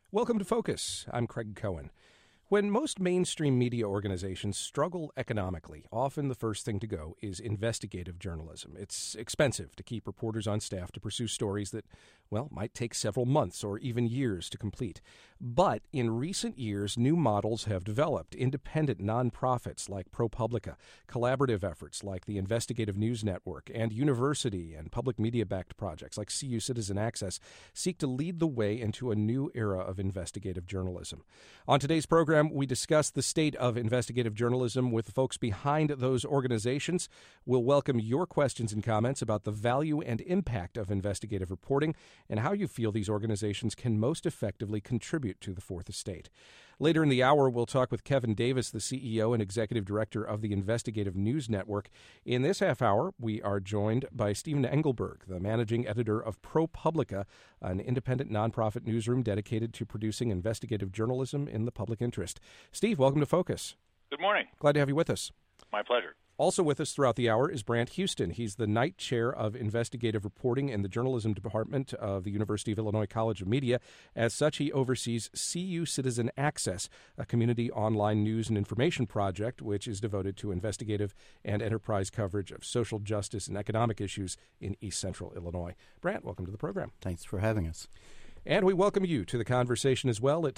Welcome to Focus. I'm Craig Cohen. When most mainstream media organizations struggle economically, often the first thing to go is investigative journalism. It's expensive to keep reporters on staff to pursue stories that, might take several months or even years to complete. But in recent years, new models have developed. Independent nonprofits like ProPublica, collaborative efforts like the Investigative News Network, and university and public media-backed projects like CU Citizen Access seek to lead the way into a new era of investigative journalism. On today's program, we discuss the state of investigative journalism with the folks behind those organizations. We'll welcome your questions and comments about the value and impact of investigative reporting and how you feel these organizations can most effectively contribute to the Fourth Estate. Later in the hour, we'll talk with Kevin Davis, the CEO and Executive Director of the Investigative News Network. In this half hour, we are joined by Stephen Engelberg, the Managing Editor of ProPublica, an independent nonprofit newsroom dedicated to producing investigative journalism in the public interest. Steve, welcome to Focus. Good morning. Glad to have you with us. My pleasure. Also with us throughout the hour is Brant Houston. He's the Knight Chair of Investigative Reporting in the Journalism Department of the University of Illinois College of Media. As such, he oversees CU Citizen Access, a community online news and information project which is devoted to investigative and enterprise coverage of social justice and economic issues in East Central Illinois. Brant, welcome to the program. Thanks for having us. And we welcome you to the conversation as well at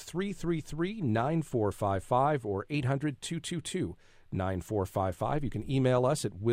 333-9455 or 800-222-9455. You can email us at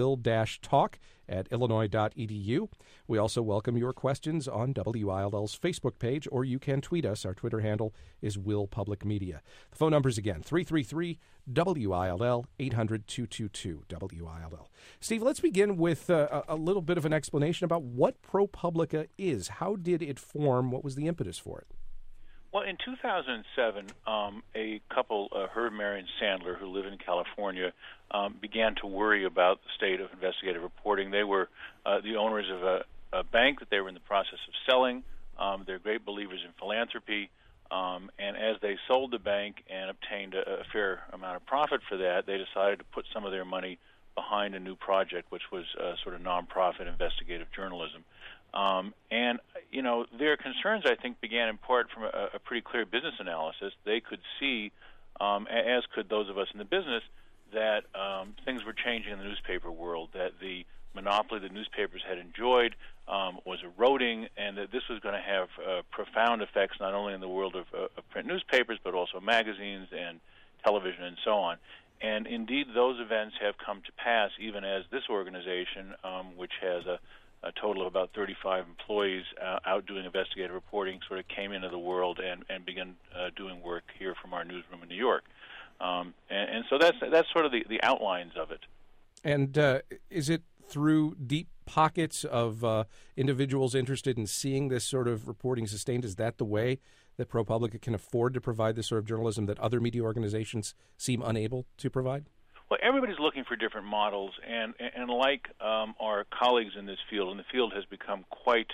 will-talk@illinois.edu. We also welcome your questions on WILL's Facebook page, or you can tweet us. Our Twitter handle is Will Public Media. The phone numbers again, 333-WILL, 800-222-WILL. Steve, let's begin with a little bit of an explanation about what ProPublica is. How did it form? What was the impetus for it? Well, in 2007, a couple, Herb, Mary, and Sandler, who live in California, began to worry about the state of investigative reporting. They were the owners of a bank that they were in the process of selling. They're great believers in philanthropy, and as they sold the bank and obtained a fair amount of profit for that, they decided to put some of their money behind a new project, which was sort of nonprofit investigative journalism. And, their concerns, I think, began in part from a pretty clear business analysis. They could see, as could those of us in the business, that things were changing in the newspaper world, that the monopoly that newspapers had enjoyed was eroding, and that this was going to have profound effects not only in the world of print newspapers, but also magazines and television and so on. And indeed, those events have come to pass, even as this organization, which has a total of about 35 employees out doing investigative reporting, sort of came into the world and began doing work here from our newsroom in New York. And so that's sort of the outlines of it. And is it through deep pockets of individuals interested in seeing this sort of reporting sustained? Is that the way that ProPublica can afford to provide this sort of journalism that other media organizations seem unable to provide? Well, everybody's looking for different models, and like our colleagues in this field, and the field has become quite,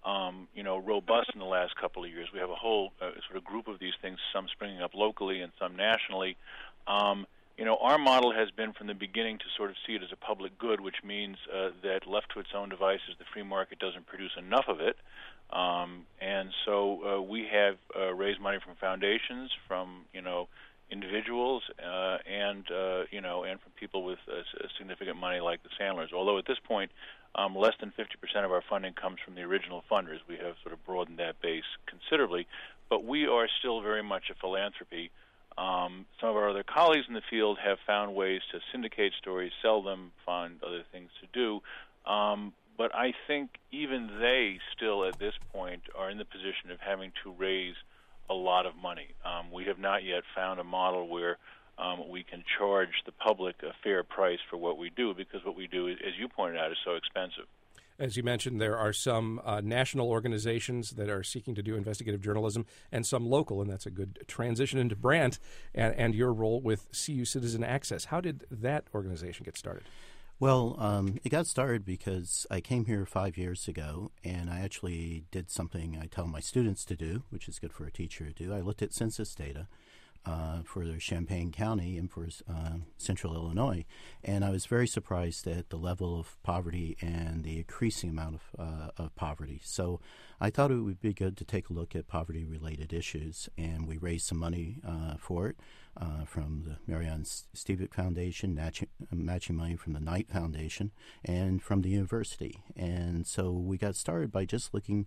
robust in the last couple of years. We have a whole sort of group of these things, some springing up locally and some nationally. Our model has been from the beginning to sort of see it as a public good, which means that left to its own devices, the free market doesn't produce enough of it. And so we have raised money from foundations, from, individuals, and from people with significant money like the Sandlers. Although at this point, less than 50% of our funding comes from the original funders. We have sort of broadened that base considerably, but we are still very much a philanthropy. Some of our other colleagues in the field have found ways to syndicate stories, sell them, find other things to do. But I think even they still at this point are in the position of having to raise a lot of money. We have not yet found a model where we can charge the public a fair price for what we do, because what we do, as you pointed out, is so expensive. As you mentioned, there are some national organizations that are seeking to do investigative journalism and some local, and that's a good transition into Brant and your role with CU Citizen Access. How did that organization get started? Well, it got started because I came here 5 years ago, and I actually did something I tell my students to do, which is good for a teacher to do. I looked at census data for Champaign County and for Central Illinois, and I was very surprised at the level of poverty and the increasing amount of poverty. So I thought it would be good to take a look at poverty-related issues, and we raised some money for it from the Marianne Stevick Foundation, matching money from the Knight Foundation, and from the university. And so we got started by just looking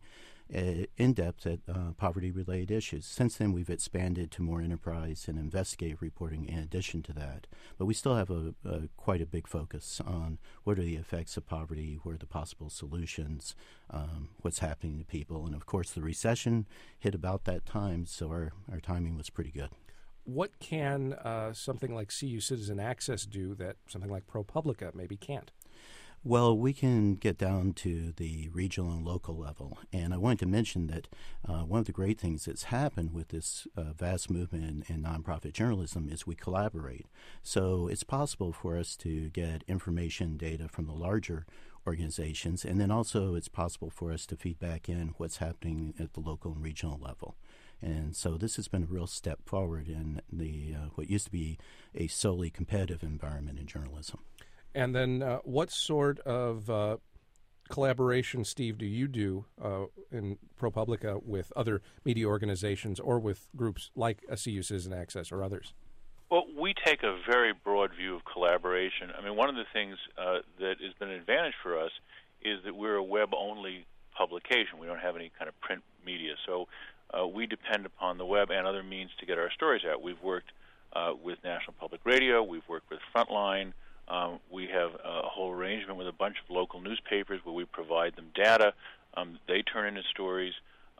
in depth at poverty-related issues. Since then, we've expanded to more enterprise and investigative reporting in addition to that. But we still have quite a big focus on what are the effects of poverty, what are the possible solutions, what's happening to people. And, of course, the recession hit about that time, so our timing was pretty good. What can something like CU Citizen Access do that something like ProPublica maybe can't? Well, we can get down to the regional and local level. And I wanted to mention that one of the great things that's happened with this vast movement in nonprofit journalism is we collaborate. So it's possible for us to get information data from the larger organizations, and then also it's possible for us to feed back in what's happening at the local and regional level. And so this has been a real step forward in the what used to be a solely competitive environment in journalism. And then what sort of collaboration, Steve, do you do in ProPublica with other media organizations or with groups like CU Citizen Access or others? Well, we take a very broad view of collaboration. I mean, one of the things that has been an advantage for us is that we're a web-only publication. We don't have any kind of print media. So we depend upon the web and other means to get our stories out. We've worked with National Public Radio. We've worked with Frontline. We have a whole arrangement with a bunch of local newspapers where we provide them data. They turn into stories.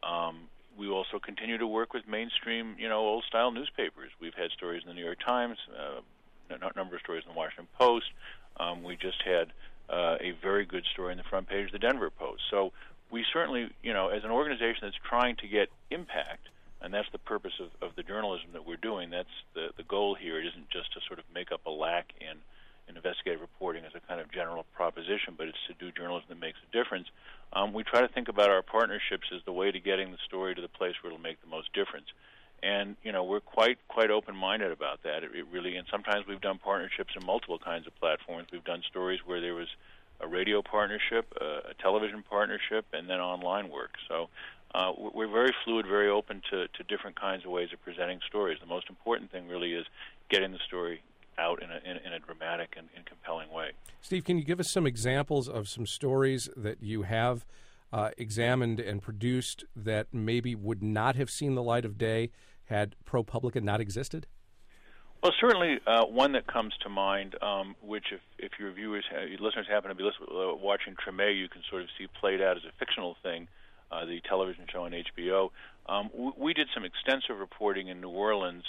We also continue to work with mainstream, old-style newspapers. We've had stories in the New York Times, a number of stories in the Washington Post. We just had a very good story in the front page of the Denver Post. So we certainly, as an organization that's trying to get impact, and that's the purpose of the journalism that we're doing, that's the goal here. It isn't just to sort of make up a lack in investigative reporting as a kind of general proposition, but it's to do journalism that makes a difference. We try to think about our partnerships as the way to getting the story to the place where it'll make the most difference. And, we're quite open-minded about that. It really, and sometimes we've done partnerships in multiple kinds of platforms. We've done stories where there was a radio partnership, a television partnership, and then online work. So we're very fluid, very open to different kinds of ways of presenting stories. The most important thing really is getting the story out in a dramatic and compelling way. Steve, can you give us some examples of some stories that you have examined and produced that maybe would not have seen the light of day had ProPublica not existed? Well, certainly one that comes to mind, which if your listeners happen to be watching Treme, you can sort of see played out as a fictional thing, the television show on HBO. We did some extensive reporting in New Orleans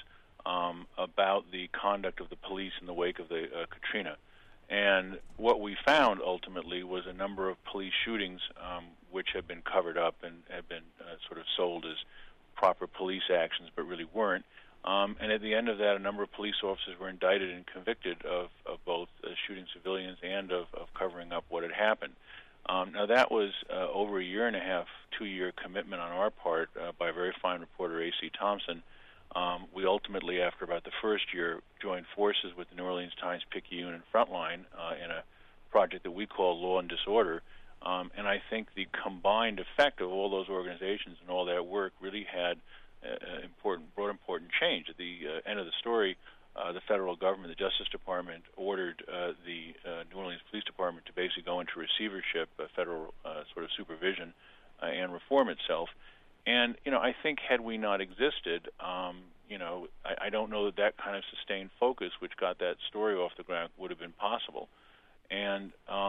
about the conduct of the police in the wake of the Katrina. And what we found ultimately was a number of police shootings which had been covered up and had been sort of sold as proper police actions but really weren't. And at the end of that, a number of police officers were indicted and convicted of both shooting civilians and of covering up what had happened. Now, that was over a year and a half, 2-year commitment on our part by a very fine reporter, A.C. Thompson. We ultimately, after about the first year, joined forces with the New Orleans Times-Picayune and Frontline in a project that we call Law and Disorder. And I think the combined effect of all those organizations and all that work really had brought important change. At the end of the story, the federal government, the Justice Department, ordered the New Orleans Police Department to basically go into receivership, federal sort of supervision, and reform itself. And, I think had we not existed, I don't know that kind of sustained focus which got that story off the ground would have been possible. And,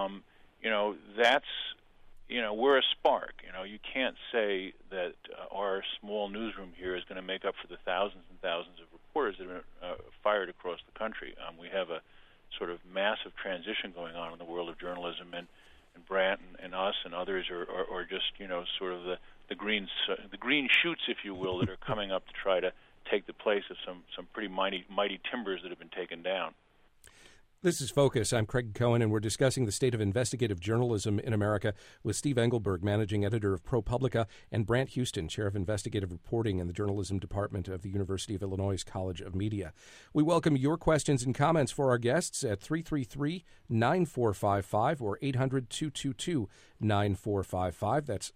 that's, we're a spark. You can't say that our small newsroom here is going to make up for the thousands and thousands of reporters that have been fired across the country. We have a sort of massive transition going on in the world of journalism, and Brant and us and others are just, sort of the green shoots, if you will, that are coming up to try to take the place of some pretty mighty timbers that have been taken down. This is Focus. I'm Craig Cohen, and we're discussing the state of investigative journalism in America with Steve Engelberg, managing editor of ProPublica, and Brant Houston, chair of investigative reporting in the journalism department of the University of Illinois College of Media. We welcome your questions and comments for our guests at 333-9455 or 800-222-9455. That's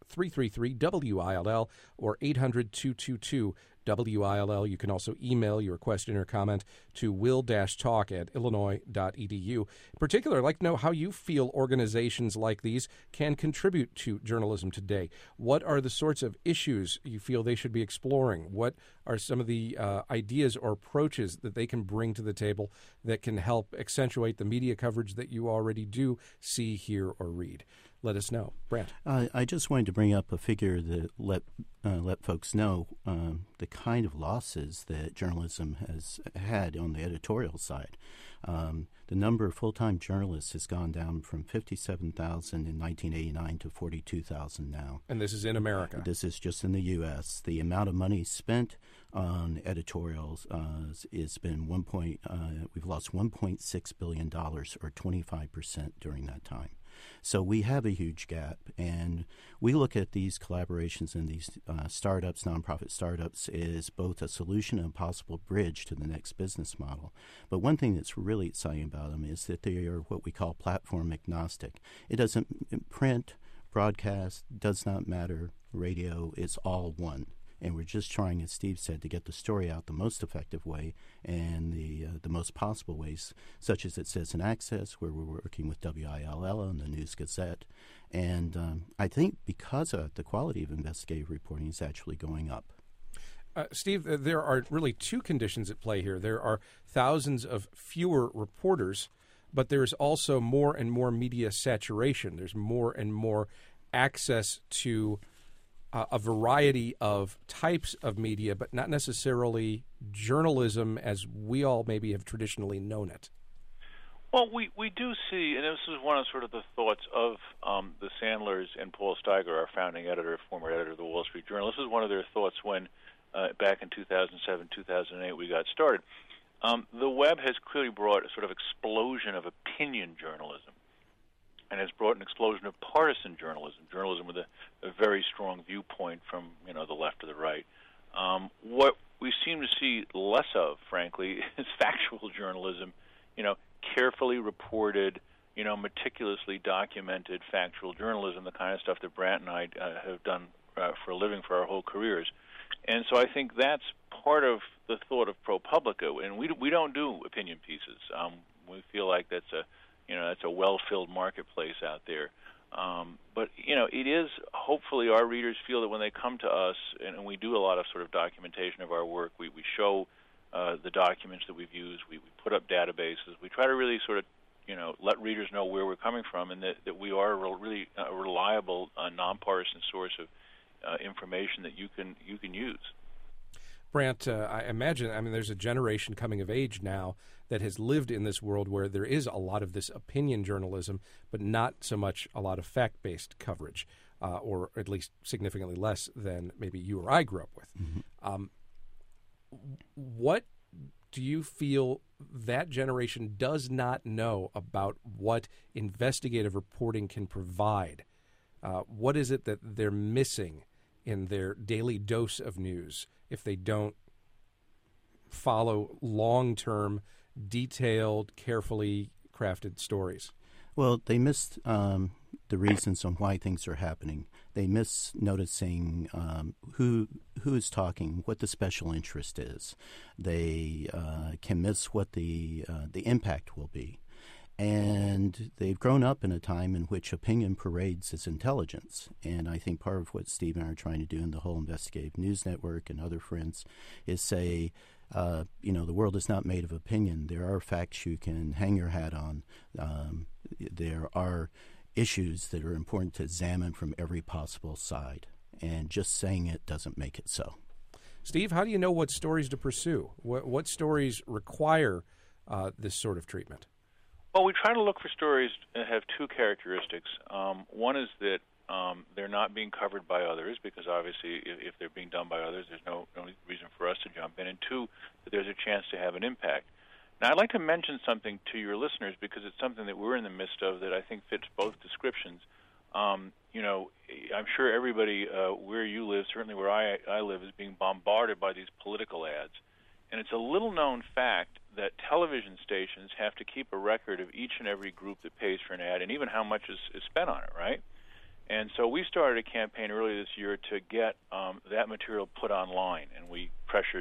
333-WILL or 800-222-WILL. You can also email your question or comment to will-talk@illinois.edu. In particular, I'd like to know how you feel organizations like these can contribute to journalism today. What are the sorts of issues you feel they should be exploring? What are some of the ideas or approaches that they can bring to the table that can help accentuate the media coverage that you already do see, hear, or read? Let us know. Brant. I just wanted to bring up a figure that let folks know the kind of losses that journalism has had on the editorial side. The number of full-time journalists has gone down from 57,000 in 1989 to 42,000 now. And this is in America. This is just in the U.S. The amount of money spent on editorials has been we've lost $1.6 billion or 25% during that time. So we have a huge gap, and we look at these collaborations and these startups, nonprofit startups, as both a solution and a possible bridge to the next business model. But one thing that's really exciting about them is that they are what we call platform agnostic. It doesn't print, broadcast, does not matter, radio, it's all one. And we're just trying, as Steve said, to get the story out the most effective way and the most possible ways, such as at Citizen Access, where we're working with WILL and the News Gazette. And I think because of the quality of investigative reporting is actually going up. Steve, there are really two conditions at play here. There are thousands of fewer reporters, but there's also more and more media saturation. There's more and more access to a variety of types of media, but not necessarily journalism as we all maybe have traditionally known it. Well, we do see, and this is one of sort of the thoughts of the Sandlers and Paul Steiger, our founding editor, former editor of the Wall Street Journal. This is one of their thoughts when back in 2007, 2008 we got started. The web has clearly brought a sort of explosion of opinion journalism, and has brought an explosion of partisan journalism with a very strong viewpoint from the left or the right. What we seem to see less of, frankly, is factual journalism, carefully reported, meticulously documented factual journalism, the kind of stuff that Brant and I have done for a living for our whole careers. And so I think that's part of the thought of ProPublica, and we don't do opinion pieces. We feel like that's a well-filled marketplace out there. But it is, hopefully our readers feel that when they come to us, and we do a lot of sort of documentation of our work, we show the documents that we've used, we put up databases, we try to really sort of, let readers know where we're coming from, and that we are really a reliable, nonpartisan source of information that you can use. Brant, I imagine, there's a generation coming of age now that has lived in this world where there is a lot of this opinion journalism, but not so much a lot of fact-based coverage, or at least significantly less than maybe you or I grew up with. Mm-hmm. What do you feel that generation does not know about what investigative reporting can provide? What is it that they're missing in their daily dose of news if they don't follow long-term, detailed, carefully crafted stories? Well, they missed the reasons on why things are happening. They miss noticing who is talking, what the special interest is. They can miss what the impact will be. And they've grown up in a time in which opinion parades as intelligence. And I think part of what Steve and I are trying to do in the whole Investigative News Network and other friends is say, the world is not made of opinion. There are facts you can hang your hat on. There are issues that are important to examine from every possible side. And just saying it doesn't make it so. Steve, how do you know what stories to pursue? What stories require this sort of treatment? Well, we try to look for stories that have two characteristics. One is that they're not being covered by others, because obviously if they're being done by others, there's no reason for us to jump in. And two, that there's a chance to have an impact. Now, I'd like to mention something to your listeners because it's something that we're in the midst of that I think fits both descriptions. I'm sure everybody where you live, certainly where I live, is being bombarded by these political ads. And it's a little-known fact that television stations have to keep a record of each and every group that pays for an ad and even how much is spent on it, right? And so we started a campaign earlier this year to get that material put online, and we pressured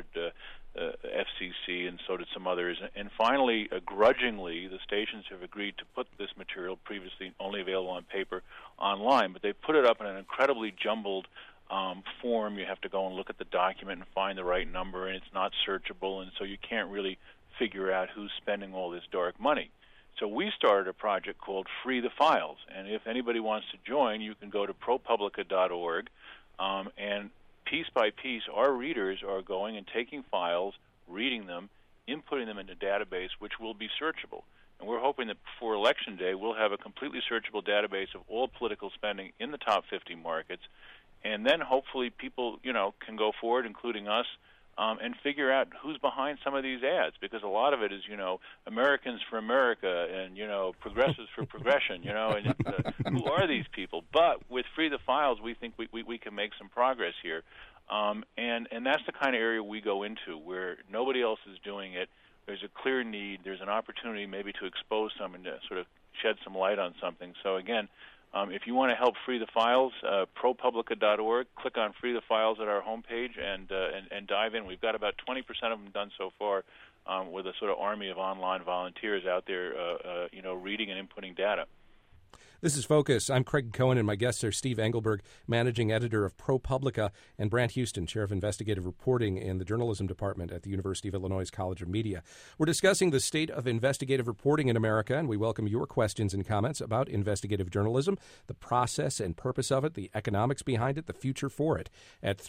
FCC, and so did some others. And finally, grudgingly, the stations have agreed to put this material, previously only available on paper, online. But they put it up in an incredibly jumbled form. You have to go and look at the document and find the right number, and it's not searchable, and so you can't really figure out who's spending all this dark money. So we started a project called Free the Files, and if anybody wants to join, you can go to ProPublica.org, and piece by piece, our readers are going and taking files, reading them, inputting them into a database, which will be searchable. And we're hoping that before Election Day, we'll have a completely searchable database of all political spending in the top 50 markets, and then hopefully people, can go forward, including us, and figure out who's behind some of these ads, because a lot of it is, Americans for America and, progressives for progression, and who are these people? But with Free the Files, we think we can make some progress here. And that's the kind of area we go into where nobody else is doing it. There's a clear need. There's an opportunity maybe to expose some and to sort of shed some light on something. So, again, if you want to help Free the Files, ProPublica.org, click on Free the Files at our homepage and dive in. We've got about 20% of them done so far, with a sort of army of online volunteers out there, reading and inputting data. This is Focus. I'm Craig Cohen, and my guests are Steve Engelberg, managing editor of ProPublica, and Brant Houston, chair of investigative reporting in the journalism department at the University of Illinois College of Media. We're discussing the state of investigative reporting in America, and we welcome your questions and comments about investigative journalism, the process and purpose of it, the economics behind it, the future for it, at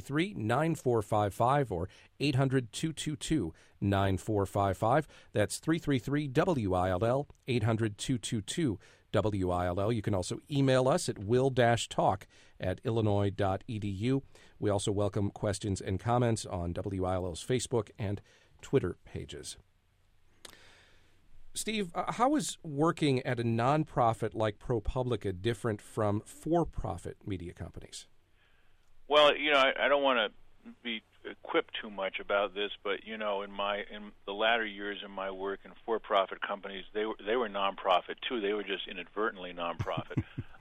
333-9455 or 800-222-9455. That's 333-WILL, 800-222-WILL. You can also email us at will-talk@illinois.edu. We also welcome questions and comments on WILL's Facebook and Twitter pages. Steve, how is working at a nonprofit like ProPublica different from for-profit media companies? Well, I don't want to be quip too much about this, but in the latter years in my work in for-profit companies, they were nonprofit too. They were just inadvertently nonprofit.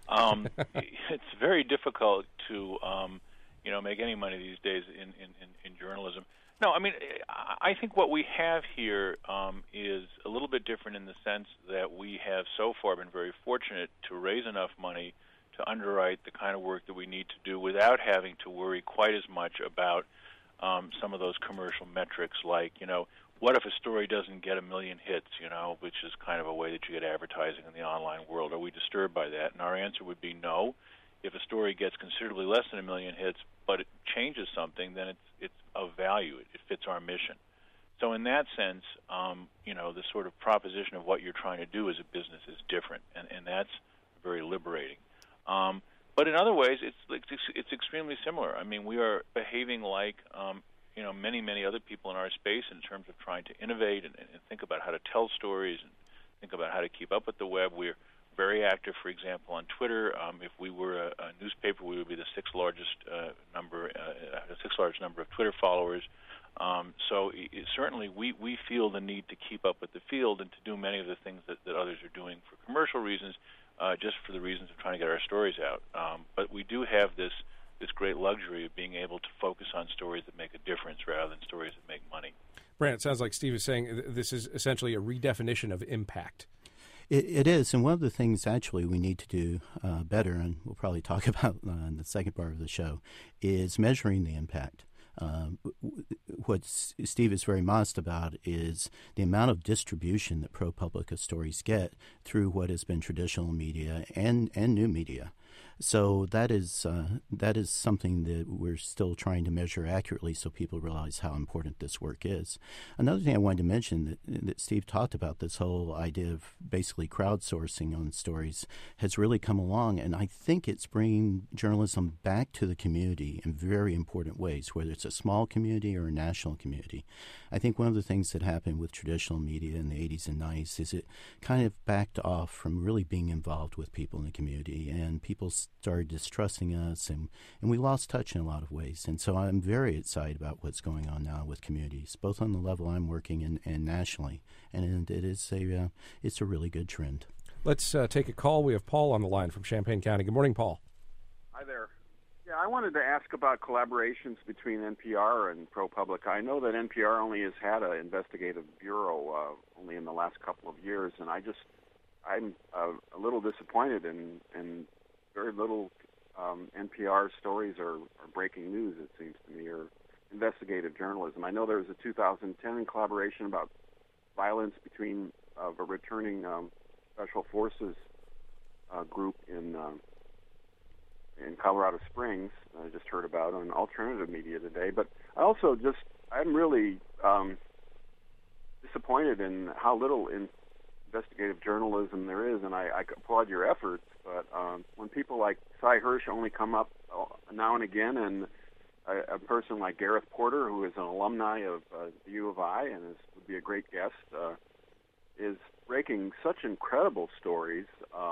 It's very difficult to make any money these days in journalism. No, I mean, I think what we have here is a little bit different in the sense that we have so far been very fortunate to raise enough money to underwrite the kind of work that we need to do without having to worry quite as much about some of those commercial metrics, like, what if a story doesn't get 1 million hits, which is kind of a way that you get advertising in the online world. Are we disturbed by that? And our answer would be no. If a story gets considerably less than 1 million hits, but it changes something, then it's of value. It fits our mission. So in that sense, the sort of proposition of what you're trying to do as a business is different, and that's very liberating. But in other ways, it's extremely similar. I mean, we are behaving like many other people in our space in terms of trying to innovate and think about how to tell stories and think about how to keep up with the web. We're very active, for example, on Twitter. If we were a newspaper, we would be the sixth largest number of Twitter followers. So certainly we feel the need to keep up with the field and to do many of the things that others are doing for commercial reasons, just for the reasons of trying to get our stories out. But we do have this great luxury of being able to focus on stories that make a difference rather than stories that make money. Brant, it sounds like Steve is saying this is essentially a redefinition of impact. It is, and one of the things actually we need to do better, and we'll probably talk about in the second part of the show, is measuring the impact. What Steve is very modest about is the amount of distribution that ProPublica stories get through what has been traditional media and new media. So that is something that we're still trying to measure accurately so people realize how important this work is. Another thing I wanted to mention that Steve talked about, this whole idea of basically crowdsourcing on stories, has really come along, and I think it's bringing journalism back to the community in very important ways, whether it's a small community or a national community. I think one of the things that happened with traditional media in the 80s and 90s is it kind of backed off from really being involved with people in the community, and people started distrusting us, and we lost touch in a lot of ways. And so I'm very excited about what's going on now with communities, both on the level I'm working in and nationally, and it is it's a really good trend. Let's take a call. We have Paul on the line from Champaign County. Good morning, Paul. Hi there. Yeah, I wanted to ask about collaborations between NPR and ProPublica. I know that NPR only has had an investigative bureau only in the last couple of years, and I'm a little disappointed in very little NPR stories or breaking news, it seems to me, or investigative journalism. I know there was a 2010 collaboration about violence between a returning Special Forces group in Colorado Springs. I just heard about on alternative media today. But I'm really disappointed in how little investigative journalism there is, and I applaud your efforts. But when people like Cy Hirsch only come up now and again, and a person like Gareth Porter, who is an alumni of the U of I and would be a great guest, is breaking such incredible stories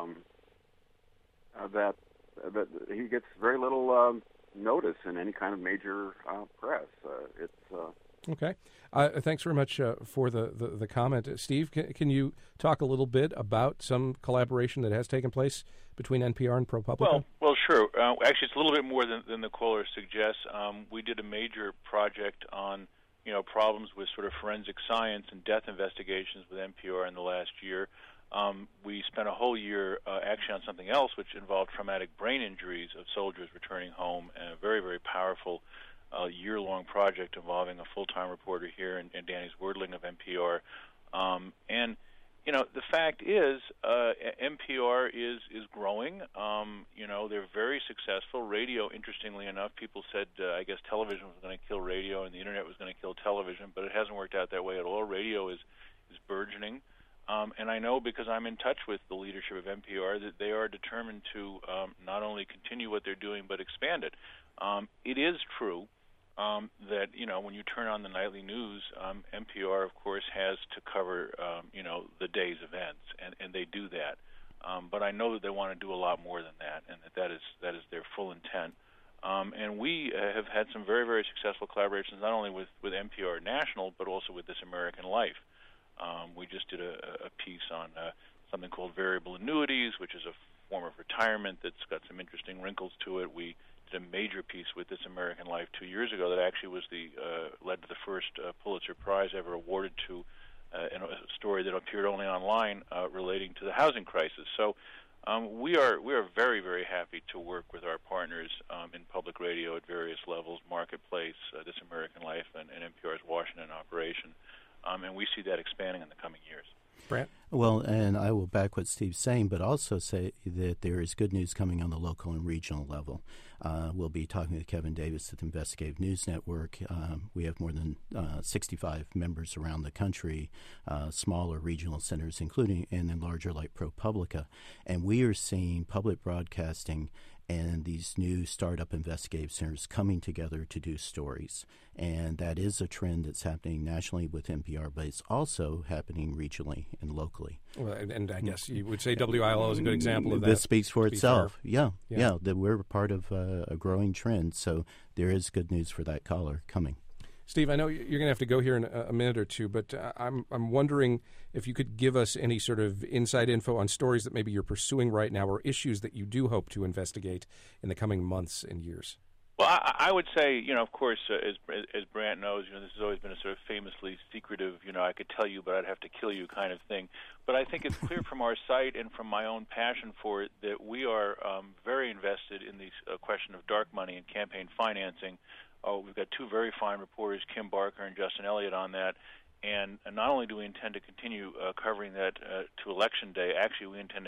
that he gets very little notice in any kind of major press. Okay. Thanks very much for the comment. Steve, can you talk a little bit about some collaboration that has taken place between NPR and ProPublica? Well, sure. Actually, it's a little bit more than the caller suggests. We did a major project on problems with sort of forensic science and death investigations with NPR in the last year. We spent a whole year actually on something else, which involved traumatic brain injuries of soldiers returning home, and a very, very powerful year-long project involving a full-time reporter here and Danny Zwerdling of NPR. The fact is, NPR is growing. They're very successful. Radio, interestingly enough, people said, I guess television was going to kill radio and the internet was going to kill television, but it hasn't worked out that way at all. Radio is burgeoning. And I know, because I'm in touch with the leadership of NPR, that they are determined to not only continue what they're doing, but expand it. It is true that, when you turn on the nightly news, NPR, of course, has to cover, the day's events, and they do that. But I know that they want to do a lot more than that, and that is their full intent. And we have had some very, very successful collaborations, not only with NPR National, but also with This American Life. We just did a piece on something called variable annuities, which is a form of retirement that's got some interesting wrinkles to it. We did a major piece with This American Life 2 years ago that actually was led to the first Pulitzer Prize ever awarded to a story that appeared only online relating to the housing crisis. So we are very, very happy to work with our partners in public radio at various levels, Marketplace, This American Life, and NPR's Washington operation. And we see that expanding in the coming years. Brant? Well, and I will back what Steve's saying, but also say that there is good news coming on the local and regional level. We'll be talking with Kevin Davis at the Investigative News Network. We have more than 65 members around the country, smaller regional centers, including and then larger like ProPublica. And we are seeing public broadcasting and these new startup investigative centers coming together to do stories. And that is a trend that's happening nationally with NPR, but it's also happening regionally and locally. Well, and I guess you would say WILO is a good example of that. This speaks for itself. Yeah, that we're part of a growing trend. So there is good news for that caller coming. Steve, I know you're going to have to go here in a minute or two, but I'm wondering if you could give us any sort of inside info on stories that maybe you're pursuing right now or issues that you do hope to investigate in the coming months and years. Well, I would say, of course, as Brant knows, this has always been a sort of famously secretive, I could tell you, but I'd have to kill you kind of thing. But I think it's clear from our site and from my own passion for it that we are very invested in the question of dark money and campaign financing. We've got two very fine reporters, Kim Barker and Justin Elliott, on that. And not only do we intend to continue covering that to Election Day, actually we intend to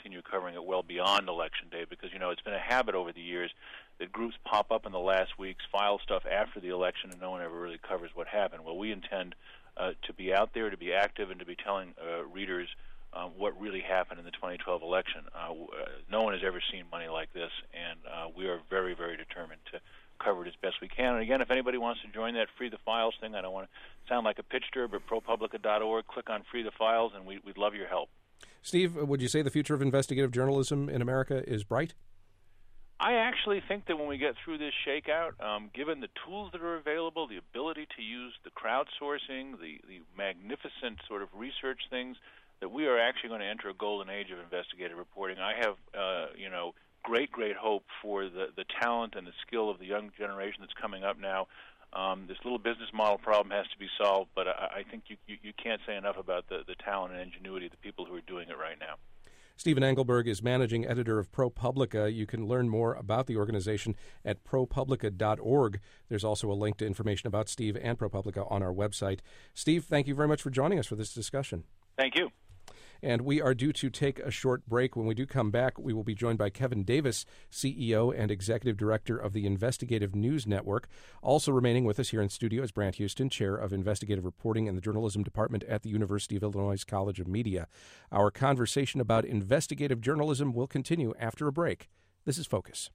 continue covering it well beyond Election Day, because, it's been a habit over the years that groups pop up in the last weeks, file stuff after the election, and no one ever really covers what happened. Well, we intend to be out there, to be active, and to be telling readers what really happened in the 2012 election. No one has ever seen money like this, and we are very, very determined to cover it as best we can. And again, if anybody wants to join that Free the Files thing, I don't want to sound like a pitcher, but ProPublica.org, click on Free the Files, and we'd love your help. Steve, would you say the future of investigative journalism in America is bright? I actually think that when we get through this shakeout, given the tools that are available, the ability to use the crowdsourcing, the magnificent sort of research things, that we are actually going to enter a golden age of investigative reporting. I have, great hope for the talent and the skill of the young generation that's coming up now. This little business model problem has to be solved, but I think you can't say enough about the talent and ingenuity of the people who are doing it right now. Stephen Engelberg is managing editor of ProPublica. You can learn more about the organization at ProPublica.org. There's also a link to information about Steve and ProPublica on our website. Steve, thank you very much for joining us for this discussion. Thank you. And we are due to take a short break. When we do come back, we will be joined by Kevin Davis, CEO and Executive Director of the Investigative News Network. Also remaining with us here in studio is Brant Houston, Chair of Investigative Reporting in the Journalism Department at the University of Illinois College of Media. Our conversation about investigative journalism will continue after a break. This is Focus.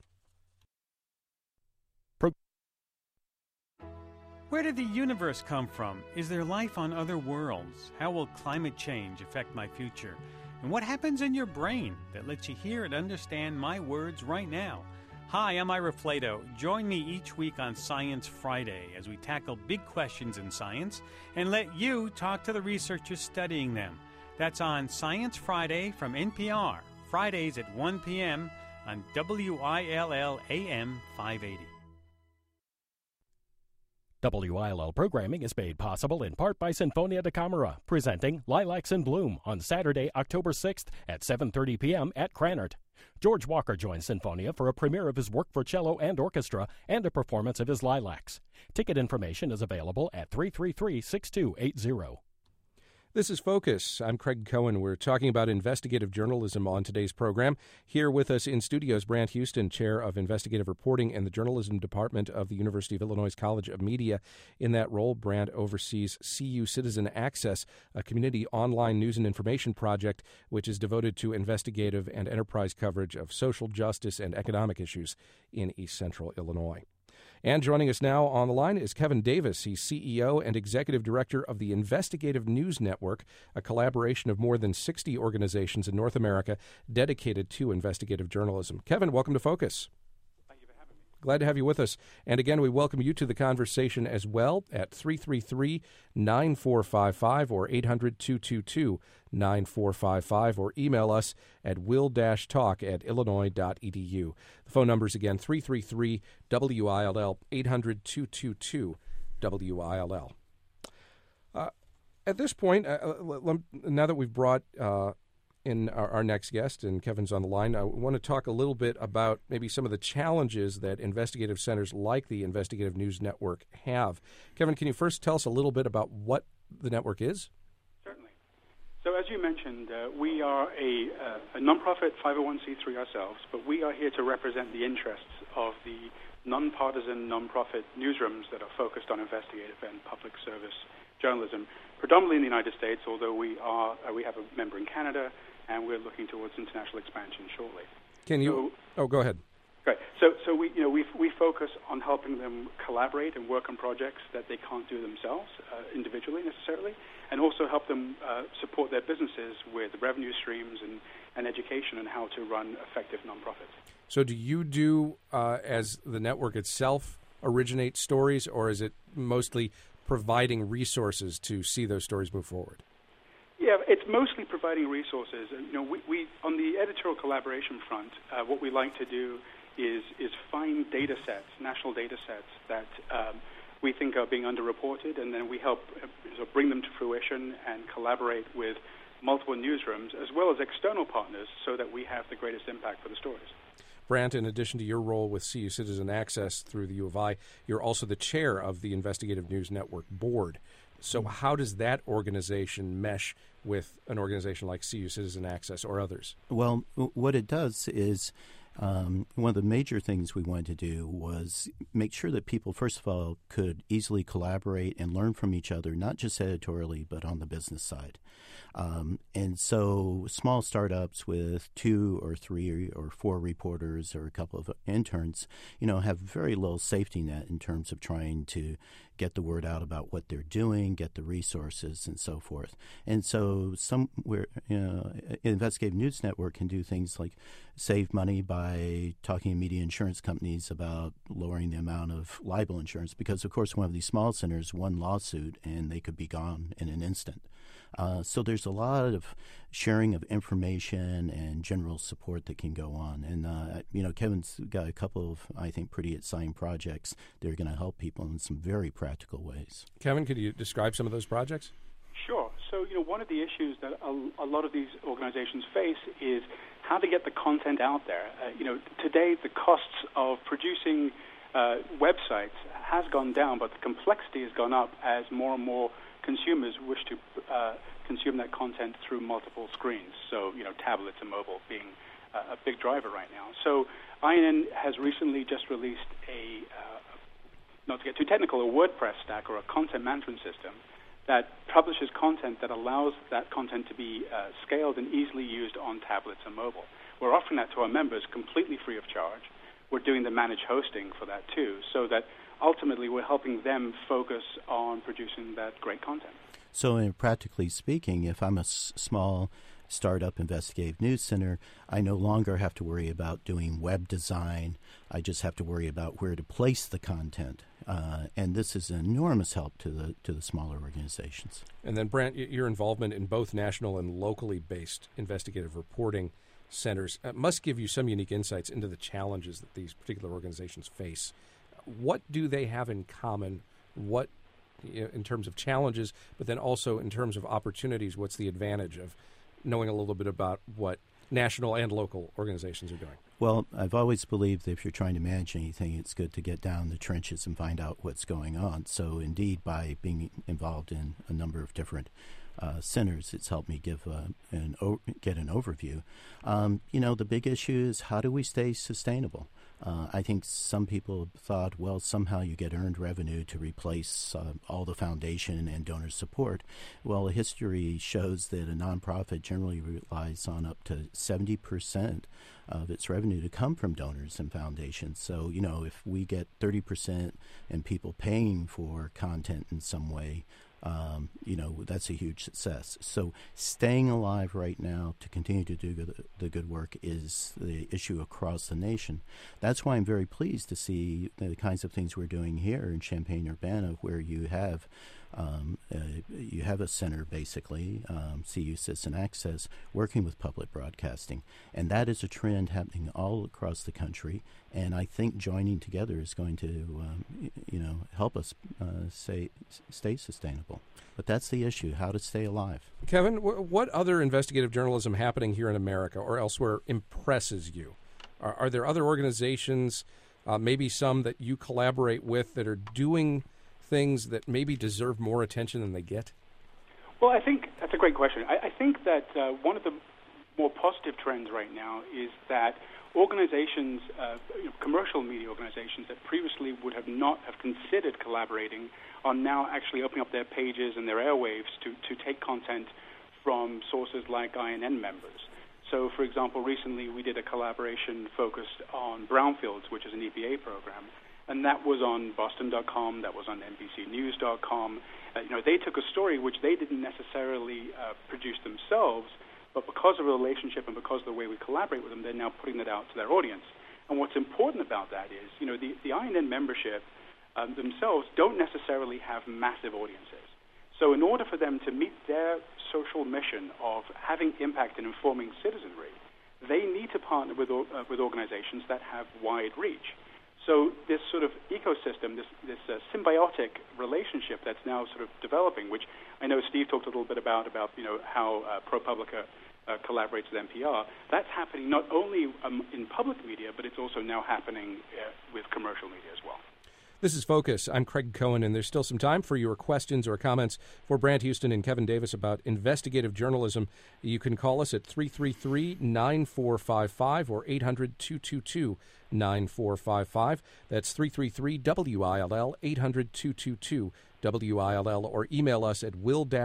Where did the universe come from? Is there life on other worlds? How will climate change affect my future? And what happens in your brain that lets you hear and understand my words right now? Hi, I'm Ira Flato. Join me each week on Science Friday as we tackle big questions in science and let you talk to the researchers studying them. That's on Science Friday from NPR, Fridays at 1 p.m. on WILL AM 580. WILL programming is made possible in part by Sinfonia da Camera, presenting Lilacs in Bloom on Saturday, October 6th at 7:30 p.m. at Cranard. George Walker joins Sinfonia for a premiere of his work for cello and orchestra and a performance of his Lilacs. Ticket information is available at 333-6280. This is Focus. I'm Craig Cohen. We're talking about investigative journalism on today's program. Here with us in studio is Brant Houston, Chair of Investigative Reporting in the Journalism Department of the University of Illinois College of Media. In that role, Brant oversees CU Citizen Access, a community online news and information project which is devoted to investigative and enterprise coverage of social justice and economic issues in East Central Illinois. And joining us now on the line is Kevin Davis. He's CEO and Executive Director of the Investigative News Network, a collaboration of more than 60 organizations in North America dedicated to investigative journalism. Kevin, welcome to Focus. Thank you for having me. Glad to have you with us. And again, we welcome you to the conversation as well at 333-9455 or 800-222-9455 or email us at will-talk@illinois.edu. The phone numbers again, 333-WILL, 800-222-WILL. At this point, now that we've brought in our next guest, and Kevin's on the line, I want to talk a little bit about maybe some of the challenges that investigative centers like the Investigative News Network have. Kevin, can you first tell us a little bit about what the network is? Certainly. So as you mentioned, we are a nonprofit 501c3 ourselves, but we are here to represent the interests of the nonpartisan nonprofit newsrooms that are focused on investigative and public service journalism, predominantly in the United States, although we have a member in Canada, and we're looking towards international expansion shortly. Can you? Go ahead. Great. So we focus on helping them collaborate and work on projects that they can't do themselves individually necessarily, and also help them support their businesses with revenue streams and education on how to run effective nonprofits. So do you do, as the network itself, originate stories, or is it mostly providing resources to see those stories move forward? Yeah, it's mostly providing resources. We on the editorial collaboration front, what we like to do is find data sets, national data sets that we think are being underreported, and then we help bring them to fruition and collaborate with multiple newsrooms as well as external partners so that we have the greatest impact for the stories. Brant, in addition to your role with CU Citizen Access through the U of I, you're also the chair of the Investigative News Network board. So how does that organization mesh with an organization like CU Citizen Access or others? Well, what it does is one of the major things we wanted to do was make sure that people, first of all, could easily collaborate and learn from each other, not just editorially, but on the business side. And so small startups with 2 or 3 or 4 reporters or a couple of interns, have very little safety net in terms of trying to get the word out about what they're doing, get the resources, and so forth. And so Investigative News Network can do things like save money by talking to media insurance companies about lowering the amount of libel insurance because, of course, one of these small centers, one lawsuit, and they could be gone in an instant. So there's a lot of sharing of information and general support that can go on. And, Kevin's got a couple of, I think, pretty exciting projects that are going to help people in some very practical ways. Kevin, could you describe some of those projects? Sure. So, one of the issues that a lot of these organizations face is how to get the content out there. Today the costs of producing websites has gone down, but the complexity has gone up as more and more consumers wish to consume that content through multiple screens. So, tablets and mobile being a big driver right now. So, INN has recently just released not to get too technical, a WordPress stack or a content management system that publishes content that allows that content to be scaled and easily used on tablets and mobile. We're offering that to our members completely free of charge. We're doing the managed hosting for that too, so that ultimately we're helping them focus on producing that great content. So practically speaking, if I'm a small startup investigative news center, I no longer have to worry about doing web design. I just have to worry about where to place the content. And this is an enormous help to the smaller organizations. And then, Brant, your involvement in both national and locally based investigative reporting centers must give you some unique insights into the challenges that these particular organizations face. What do they have in common? What, in terms of challenges, but then also in terms of opportunities, what's the advantage of knowing a little bit about what national and local organizations are doing? Well, I've always believed that if you're trying to manage anything, it's good to get down in the trenches and find out what's going on. So, indeed, by being involved in a number of different centers, it's helped me get an overview. The big issue is how do we stay sustainable? I think some people thought, well, somehow you get earned revenue to replace all the foundation and donor support. Well, history shows that a nonprofit generally relies on up to 70% of its revenue to come from donors and foundations. So, if we get 30% and people paying for content in some way, that's a huge success. So staying alive right now to continue to do the good work is the issue across the nation. That's why I'm very pleased to see the kinds of things we're doing here in Champaign-Urbana, where you have a center, basically, CU Citizen Access, working with public broadcasting. And that is a trend happening all across the country. And I think joining together is going to, help us stay sustainable. But that's the issue, how to stay alive. Kevin, what other investigative journalism happening here in America or elsewhere impresses you? Are there other organizations, maybe some that you collaborate with, that are doing things that maybe deserve more attention than they get? Well, I think that's a great question. I think that one of the more positive trends right now is that organizations, commercial media organizations that previously would have not have considered collaborating are now actually opening up their pages and their airwaves to take content from sources like INN members. So, for example, recently we did a collaboration focused on brownfields, which is an EPA program, and that was on Boston.com, that was on NBCnews.com. They took a story which they didn't necessarily produce themselves, but because of a relationship and because of the way we collaborate with them, they're now putting that out to their audience. And what's important about that is, the INN membership themselves don't necessarily have massive audiences. So in order for them to meet their social mission of having impact and informing citizenry, they need to partner with organizations that have wide reach. So this sort of ecosystem, this symbiotic relationship that's now sort of developing, which I know Steve talked a little bit about how ProPublica collaborates with NPR. That's happening not only in public media, but it's also now happening with commercial media as well. This is Focus. I'm Craig Cohen, and there's still some time for your questions or comments for Brant Houston and Kevin Davis about investigative journalism. You can call us at 333-9455 or 800-222-9455. That's 333-WILL, 800-222-WILL, or email us at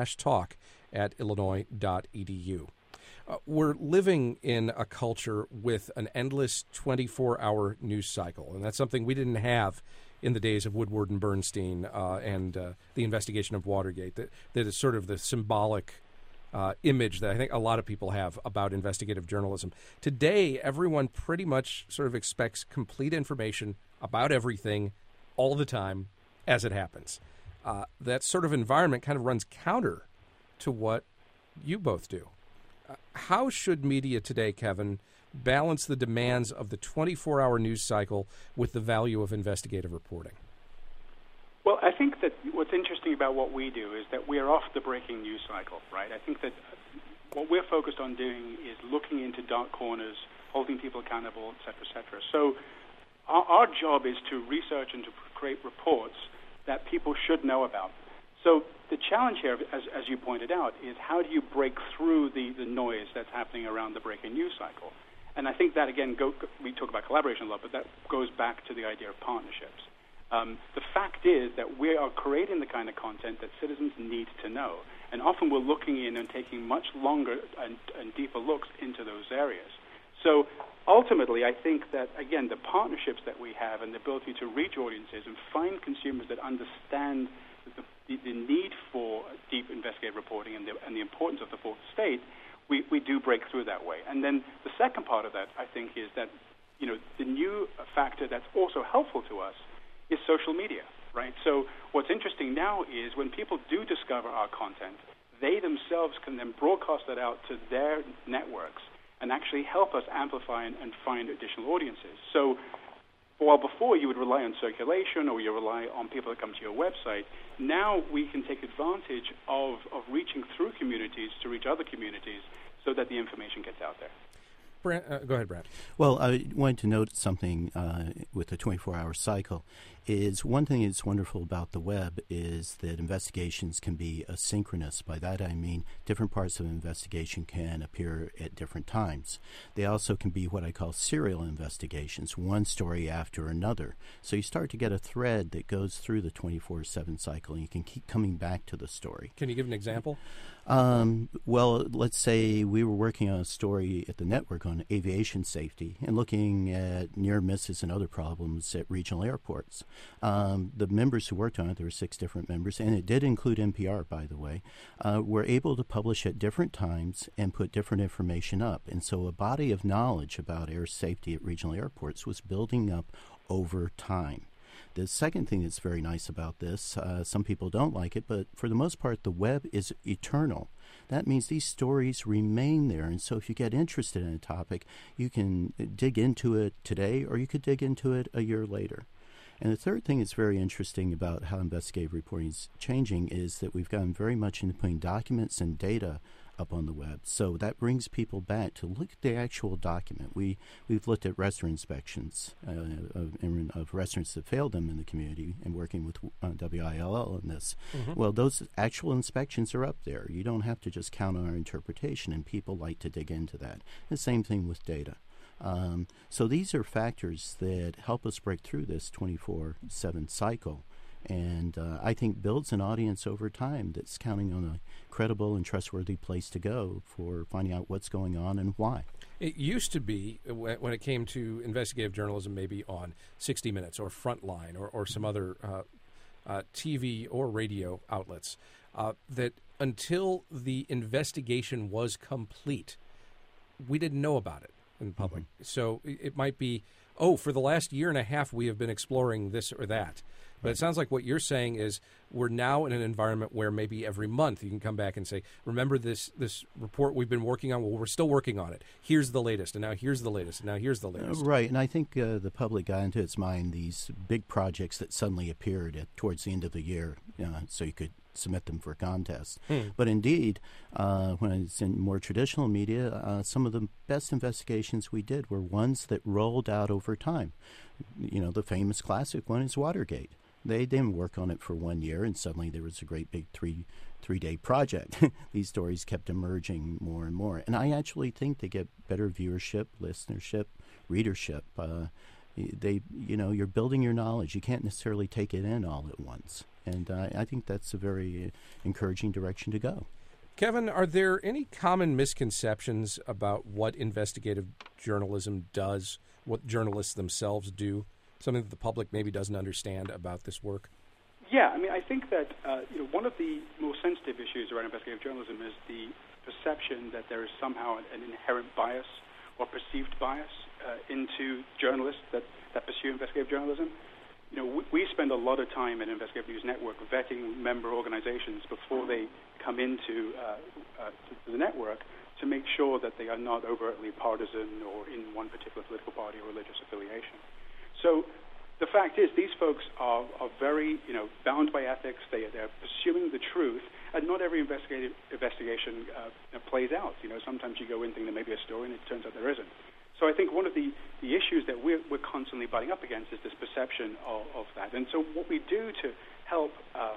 will-talk@illinois.edu. We're living in a culture with an endless 24-hour news cycle, and that's something we didn't have in the days of Woodward and Bernstein and the investigation of Watergate. That is sort of the symbolic image that I think a lot of people have about investigative journalism. Today, everyone pretty much sort of expects complete information about everything all the time as it happens. That sort of environment kind of runs counter to what you both do. How should media today, Kevin, balance the demands of the 24-hour news cycle with the value of investigative reporting? Well, I think that what's interesting about what we do is that we're off the breaking news cycle, right? I think that what we're focused on doing is looking into dark corners, holding people accountable, et cetera, et cetera. So our job is to research and to create reports that people should know about. So the challenge here, as you pointed out, is how do you break through the noise that's happening around the breaking news cycle? And I think that, again, we talk about collaboration a lot, but that goes back to the idea of partnerships. The fact is that we are creating the kind of content that citizens need to know. And often we're looking in and taking much longer and deeper looks into those areas. So ultimately, I think that, again, the partnerships that we have and the ability to reach audiences and find consumers that understand the need for deep investigative reporting and the importance of the fourth estate, we do break through that way. And then the second part of that, I think, is that, the new factor that's also helpful to us is social media, right? So what's interesting now is when people do discover our content, they themselves can then broadcast that out to their networks and actually help us amplify and find additional audiences. So while before you would rely on circulation or you rely on people that come to your website, now we can take advantage of reaching through communities to reach other communities so that the information gets out there. Brant, go ahead, Brant. Well, I wanted to note something with the 24-hour cycle. Is one thing that's wonderful about the web is that investigations can be asynchronous. By that I mean different parts of an investigation can appear at different times. They also can be what I call serial investigations, one story after another. So you start to get a thread that goes through the 24/7 cycle, and you can keep coming back to the story. Can you give an example? Well, let's say we were working on a story at the network on aviation safety and looking at near misses and other problems at regional airports. The members who worked on it, there were 6 different members, and it did include NPR, by the way, were able to publish at different times and put different information up. And so a body of knowledge about air safety at regional airports was building up over time. The second thing that's very nice about this, some people don't like it, but for the most part, the web is eternal. That means these stories remain there, and so if you get interested in a topic, you can dig into it today, or you could dig into it a year later. And the third thing that's very interesting about how investigative reporting is changing is that we've gotten very much into putting documents and data up on the web. So that brings people back to look at the actual document. We've looked at restaurant inspections of restaurants that failed them in the community and working with WILL in this. Mm-hmm. Well, those actual inspections are up there. You don't have to just count on our interpretation, and people like to dig into that. The same thing with data. So these are factors that help us break through this 24/7 cycle, and I think builds an audience over time that's counting on a credible and trustworthy place to go for finding out what's going on and why. It used to be, when it came to investigative journalism, maybe on 60 Minutes or Frontline or some other TV or radio outlets, that until the investigation was complete, we didn't know about it in public. Mm-hmm. So it might be, for the last year and a half we have been exploring this or that. But it sounds like what you're saying is we're now in an environment where maybe every month you can come back and say, remember this report we've been working on? Well, we're still working on it. Here's the latest, and now here's the latest, and now here's the latest. Right, and I think the public got into its mind these big projects that suddenly appeared towards the end of the year, so you could submit them for contests. But indeed, when it's in more traditional media, some of the best investigations we did were ones that rolled out over time. The famous classic one is Watergate. They didn't work on it for 1 year, and suddenly there was a great big three-day project. These stories kept emerging more and more. And I actually think they get better viewership, listenership, readership. You're building your knowledge. You can't necessarily take it in all at once. And I think that's a very encouraging direction to go. Kevin, are there any common misconceptions about what investigative journalism does, what journalists themselves do? Something that the public maybe doesn't understand about this work? Yeah, I think that one of the most sensitive issues around investigative journalism is the perception that there is somehow an inherent bias or perceived bias into journalists that pursue investigative journalism. We spend a lot of time at Investigative News Network vetting member organizations before they come into the network to make sure that they are not overtly partisan or in one particular political party or religious affiliation. So the fact is, these folks are very, bound by ethics. They're pursuing the truth, and not every investigation plays out. Sometimes you go in thinking there may be a story, and it turns out there isn't. So I think one of the issues that we're constantly butting up against is this perception of that. And so what we do to help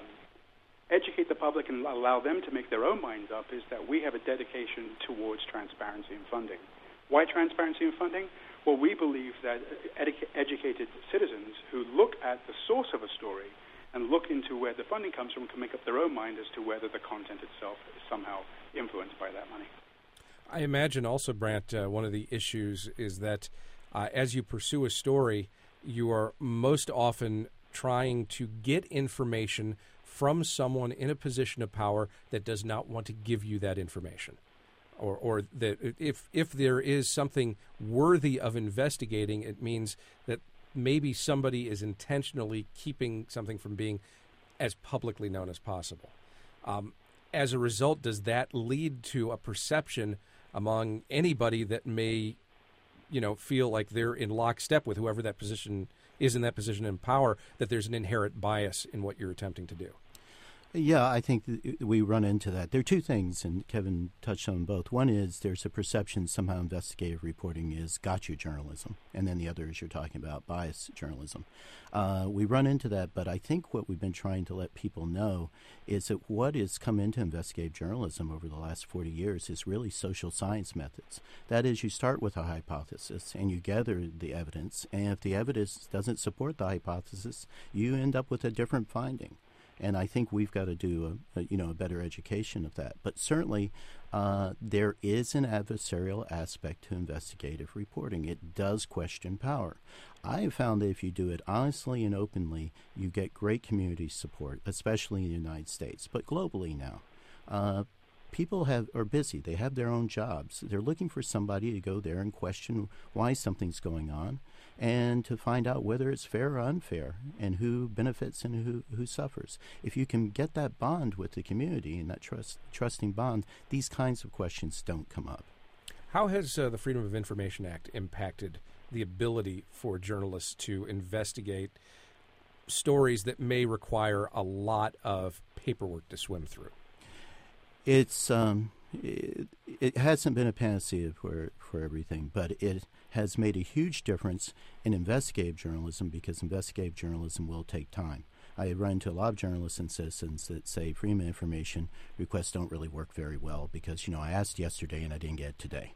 educate the public and allow them to make their own minds up is that we have a dedication towards transparency in funding. Why transparency in funding? Well, we believe that educated citizens who look at the source of a story and look into where the funding comes from can make up their own mind as to whether the content itself is somehow influenced by that money. I imagine also, Brant, one of the issues is that as you pursue a story, you are most often trying to get information from someone in a position of power that does not want to give you that information. Or that if there is something worthy of investigating, it means that maybe somebody is intentionally keeping something from being as publicly known as possible. As a result, does that lead to a perception among anybody that may, feel like they're in lockstep with whoever that position is in that position in power, that there's an inherent bias in what you're attempting to do? Yeah, I think we run into that. There are two things, and Kevin touched on both. One is there's a perception somehow investigative reporting is gotcha journalism, and then the other is you're talking about bias journalism. We run into that, but I think what we've been trying to let people know is that what has come into investigative journalism over the last 40 years is really social science methods. That is, you start with a hypothesis, and you gather the evidence, and if the evidence doesn't support the hypothesis, you end up with a different finding. And I think we've got to do a better education of that. But certainly, there is an adversarial aspect to investigative reporting. It does question power. I have found that if you do it honestly and openly, you get great community support, especially in the United States, but globally now. People are busy. They have their own jobs. They're looking for somebody to go there and question why something's going on, and to find out whether it's fair or unfair, and who benefits and who suffers. If you can get that bond with the community and that trusting bond, these kinds of questions don't come up. How has the Freedom of Information Act impacted the ability for journalists to investigate stories that may require a lot of paperwork to swim through? It's it hasn't been a panacea for everything, but it has made a huge difference in investigative journalism, because investigative journalism will take time. I run into a lot of journalists and citizens that say freedom of information requests don't really work very well because, I asked yesterday and I didn't get it today.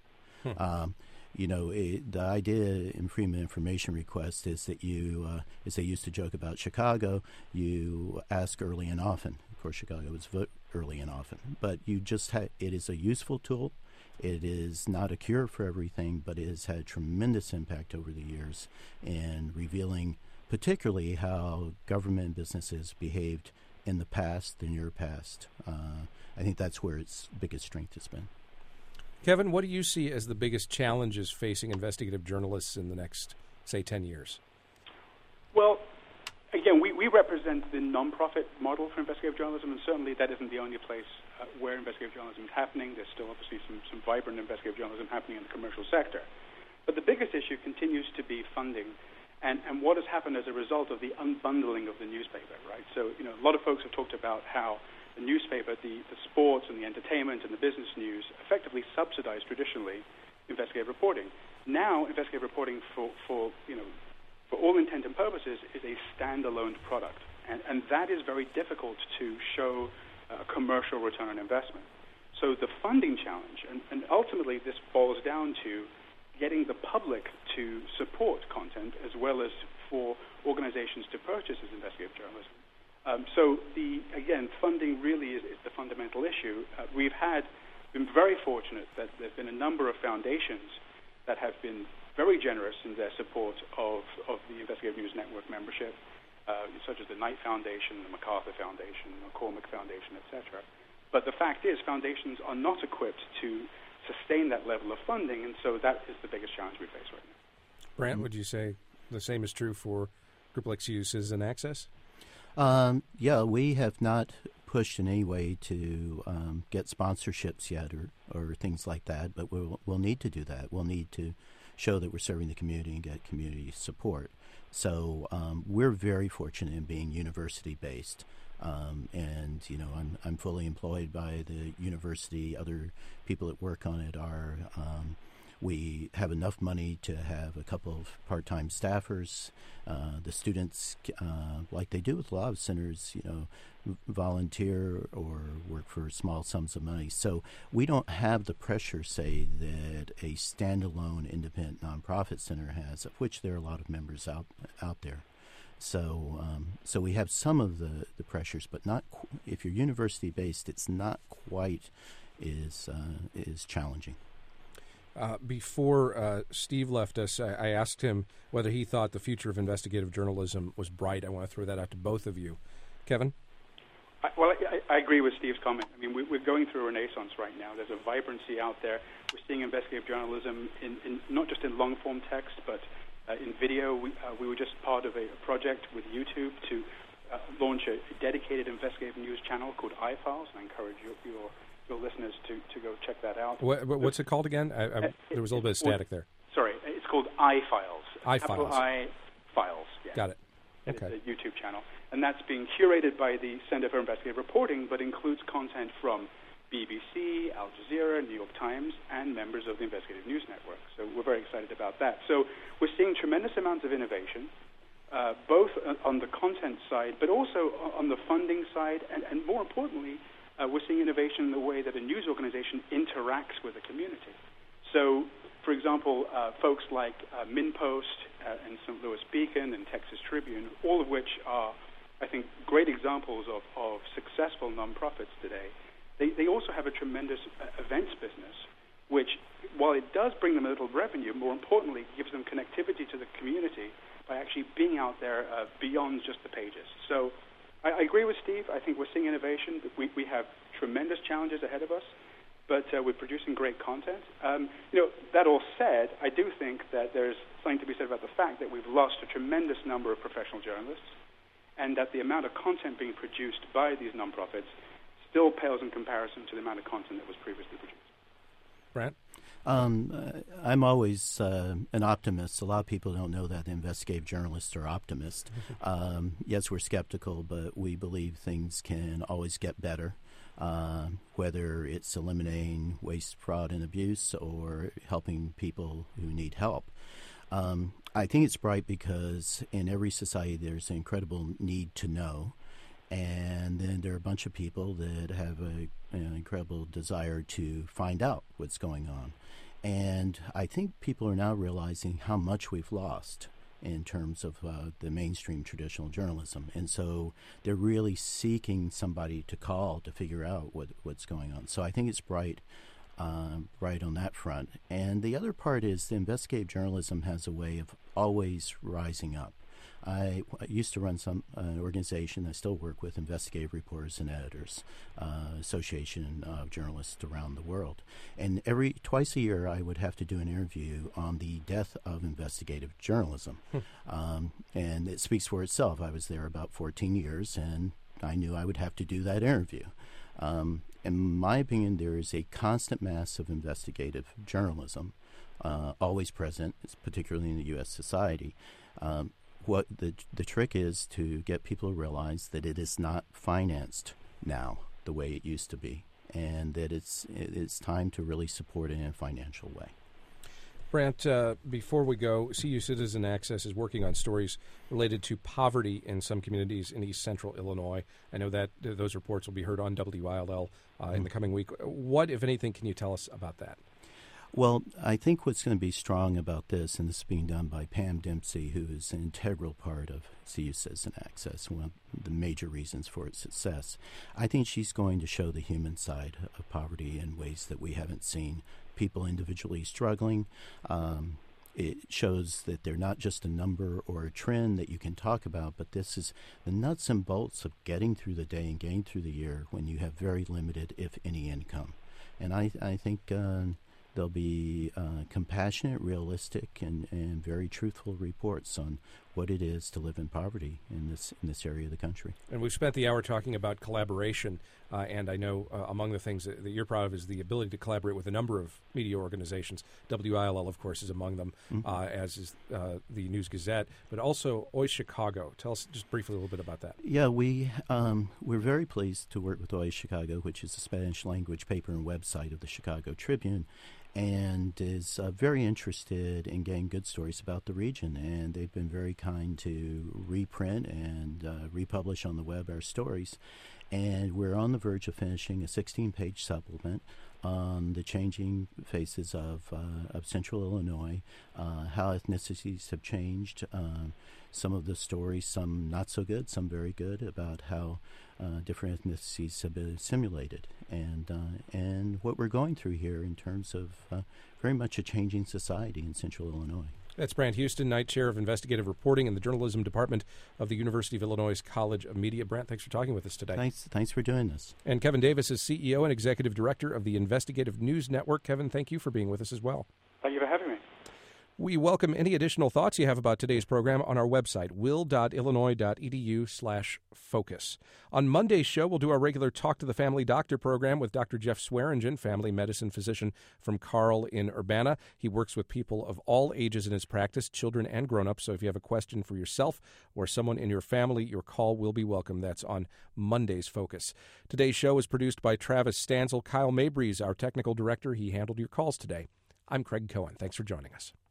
The idea in freedom of information request is that you, as they used to joke about Chicago, you ask early and often. Of course, Chicago was vote early and often, but you just it is a useful tool. It is not a cure for everything, but it has had a tremendous impact over the years in revealing particularly how government and businesses behaved in the past, the near past. I think that's where its biggest strength has been. Kevin, what do you see as the biggest challenges facing investigative journalists in the next, say, 10 years? Well, again, we represent the nonprofit model for investigative journalism, and certainly that isn't the only place where investigative journalism is happening. There's still obviously some vibrant investigative journalism happening in the commercial sector. But the biggest issue continues to be funding and what has happened as a result of the unbundling of the newspaper, right? So, a lot of folks have talked about how the newspaper, the sports and the entertainment and the business news effectively subsidized traditionally investigative reporting. Now, investigative reporting for all intent and purposes is a standalone product, and that is very difficult to show a commercial return on investment. So the funding challenge, and ultimately this boils down to getting the public to support content as well as for organizations to purchase as investigative journalism. Funding really is the fundamental issue. We've been very fortunate that there's been a number of foundations that have been very generous in their support of the Investigative News Network membership, such as the Knight Foundation, the MacArthur Foundation, the McCormick Foundation, etc. But the fact is, foundations are not equipped to sustain that level of funding, and so that is the biggest challenge we face right now. Brant, would you say the same is true for a group like CU Citizen Access? Yeah, we have not pushed in any way to get sponsorships yet or things like that, but we'll need to do that. We'll need to show that we're serving the community and get community support. So we're very fortunate in being university-based. And, I'm fully employed by the university. Other people that work on it are. We have enough money to have a couple of part-time staffers. The students, like they do with a lot of centers, volunteer or work for small sums of money. So we don't have the pressure, say, that a standalone independent nonprofit center has, of which there are a lot of members out there. So we have some of the pressures, but not. If you're university-based, it's not quite as challenging. Before Steve left us, I asked him whether he thought the future of investigative journalism was bright. I want to throw that out to both of you. Kevin? I agree with Steve's comment. I mean, we're going through a renaissance right now. There's a vibrancy out there. We're seeing investigative journalism in not just in long-form text, but in video. We were just part of a project with YouTube to launch a dedicated investigative news channel called iFiles. I encourage your listeners to go check that out. What's it called again? There was a little bit of static there. Sorry, it's called iFiles. iFiles. iFiles. Yeah. Got it. Okay. The YouTube channel. And that's being curated by the Center for Investigative Reporting, but includes content from BBC, Al Jazeera, New York Times, and members of the Investigative News Network. So we're very excited about that. So we're seeing tremendous amounts of innovation, both on the content side, but also on the funding side, and more importantly, we're seeing innovation in the way that a news organization interacts with the community. So, for example, folks like MinnPost and St. Louis Beacon and Texas Tribune, all of which are, I think, great examples of successful nonprofits today. They also have a tremendous events business, which, while it does bring them a little revenue, more importantly, gives them connectivity to the community by actually being out there beyond just the pages. So I agree with Steve. I think we're seeing innovation. We have tremendous challenges ahead of us, but we're producing great content. That all said, I do think that there's something to be said about the fact that we've lost a tremendous number of professional journalists, and that the amount of content being produced by these nonprofits still pales in comparison to the amount of content that was previously produced. Brant? I'm always an optimist. A lot of people don't know that investigative journalists are optimists. Yes, we're skeptical, but we believe things can always get better, whether it's eliminating waste, fraud, and abuse or helping people who need help. I think it's bright because in every society there's an incredible need to know. And then there are a bunch of people that have an incredible desire to find out what's going on. And I think people are now realizing how much we've lost in terms of the mainstream traditional journalism. And so they're really seeking somebody to call to figure out what's going on. So I think it's bright on that front. And the other part is the investigative journalism has a way of always rising up. I used to run an organization I still work with, Investigative Reporters and Editors, Association of Journalists around the world. And twice a year I would have to do an interview on the death of investigative journalism. And it speaks for itself. I was there about 14 years, and I knew I would have to do that interview. In my opinion, there is a constant mass of investigative journalism, always present, particularly in the U.S. society. What the trick is to get people to realize that it is not financed now the way it used to be, and that it's time to really support it in a financial way. Brant, before we go, CU Citizen Access is working on stories related to poverty in some communities in East Central Illinois. I know that those reports will be heard on WILL in the coming week. What, if anything, can you tell us about that? Well, I think what's going to be strong about this, and this is being done by Pam Dempsey, who is an integral part of CU Citizen Access, one of the major reasons for its success. I think she's going to show the human side of poverty in ways that we haven't seen. People individually struggling. It shows that they're not just a number or a trend that you can talk about, but this is the nuts and bolts of getting through the day and getting through the year when you have very limited, if any, income. And I think there'll be compassionate, realistic, and very truthful reports on what it is to live in poverty in this area of the country. And we've spent the hour talking about collaboration, and I know among the things that you're proud of is the ability to collaborate with a number of media organizations. WILL, of course, is among them, as is the News Gazette, but also OISChicago. Tell us just briefly a little bit about that. Yeah, we're very pleased to work with OISChicago, which is the Spanish-language paper and website of the Chicago Tribune, and is very interested in getting good stories about the region. And they've been very kind to reprint and republish on the web our stories. And we're on the verge of finishing a 16-page supplement on the changing faces of Central Illinois, how ethnicities have changed, some of the stories, some not so good, some very good, about how different ethnicities have been assimilated, and what we're going through here in terms of very much a changing society in Central Illinois. That's Brant Houston, Knight Chair of Investigative Reporting in the Journalism Department of the University of Illinois College of Media. Brant, thanks for talking with us today. Thanks for doing this. And Kevin Davis is CEO and Executive Director of the Investigative News Network. Kevin, thank you for being with us as well. Thank you for having me. We welcome any additional thoughts you have about today's program on our website, will.illinois.edu/focus. On Monday's show, we'll do our regular Talk to the Family Doctor program with Dr. Jeff Swearingen, family medicine physician from Carle in Urbana. He works with people of all ages in his practice, children and grown-ups. So if you have a question for yourself or someone in your family, your call will be welcome. That's on Monday's Focus. Today's show is produced by Travis Stanzel. Kyle Mabry is our technical director. He handled your calls today. I'm Craig Cohen. Thanks for joining us.